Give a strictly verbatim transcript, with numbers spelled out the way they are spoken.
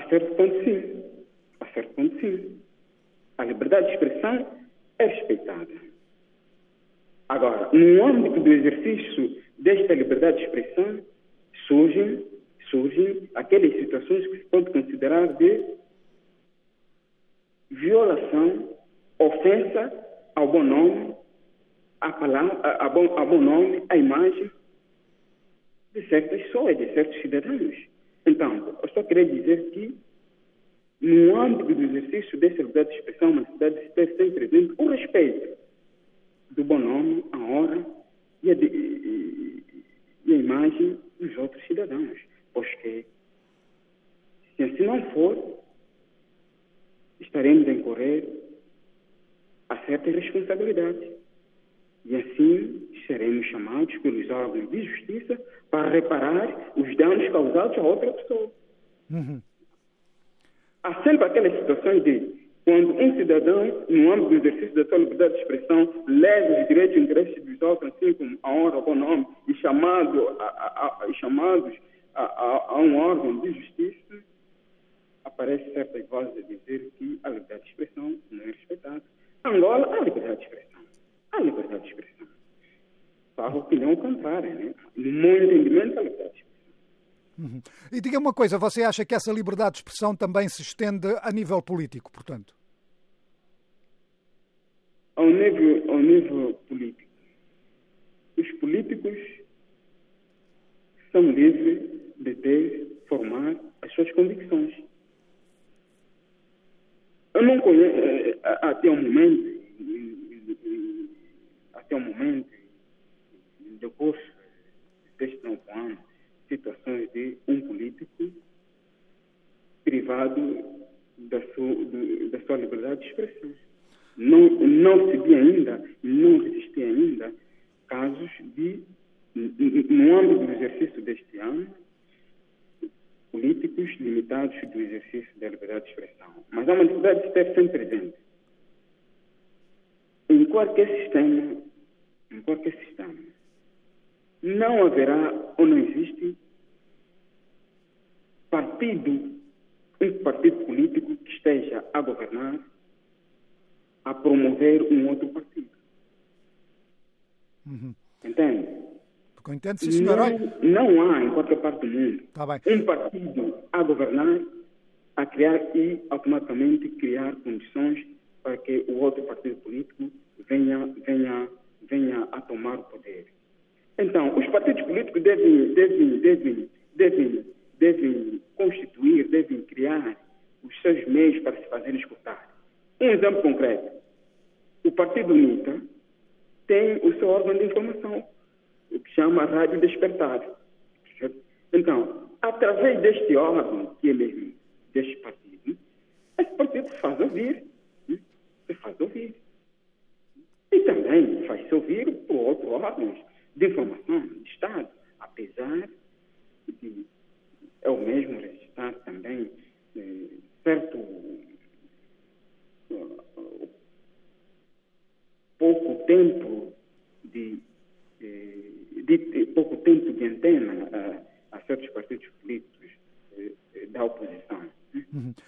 certo ponto, sim. A certo ponto, sim. A liberdade de expressão é respeitada. Agora, no âmbito do exercício desta liberdade de expressão, surgem, surgem aquelas situações que se pode considerar de violação, ofensa ao bom nome, à palavra, a, a, bom, a bom nome, à imagem de certas pessoas, de certos cidadãos. Então, eu só queria dizer que, no âmbito do exercício dessa liberdade de expressão, na cidade de ter sempre presente o respeito do bom nome, a honra e a, de, e, e a imagem dos outros cidadãos. Pois que, se assim não for, estaremos a incorrer a certas responsabilidades. E assim seremos chamados pelos órgãos de justiça para reparar os danos causados a outra pessoa. Uhum. Há sempre aquelas situações de quando um cidadão, no âmbito do exercício da sua liberdade de expressão, leva os direitos e interesses dos outros, assim como a honra, o bom nome, e chamado a, a, a, chamados a, a, a um órgão de justiça, aparece certas vozes a dizer que a liberdade de expressão não é respeitada. Angola, há liberdade de expressão. Há liberdade de expressão. Só a opinião contrária, né? No meu entendimento, há liberdade de expressão. Uhum. E diga uma coisa, você acha que essa liberdade de expressão também se estende a nível político, portanto? Ao nível, ao nível político, os políticos são livres de ter, formar as suas convicções. Eu não conheço, até o momento, até o momento, depois deste novo ano, situações de um político privado da sua, do, da sua liberdade de expressão. Não, não se vi ainda, não resisti ainda, casos de, no âmbito do exercício deste ano, políticos limitados do exercício da liberdade de expressão. Mas há uma necessidade de estar sempre presente. Em qualquer sistema, em qualquer sistema, não haverá ou não existe partido, um partido político que esteja a governar, a promover um outro partido. Uhum. Entende? Porque eu entendo, sim, senhor. Não, não há em qualquer parte do mundo Tá bem. um partido a governar, a criar e automaticamente criar condições para que o outro partido político venha, venha, venha a tomar o poder. Então, os partidos políticos devem, devem, devem, devem, devem constituir, devem criar os seus meios para se fazerem escutar. Um exemplo concreto. O Partido UNITA tem o seu órgão de informação, o que chama Rádio Despertar. Então, através deste órgão, que é mesmo deste partido, esse partido faz ouvir. Se faz ouvir. E também faz-se ouvir por outros órgãos de informação de Estado, apesar de é o mesmo registrar também eh, certo uh, pouco tempo de, eh, de, de pouco tempo de antena uh, a certos partidos políticos uh, da oposição. Uhum.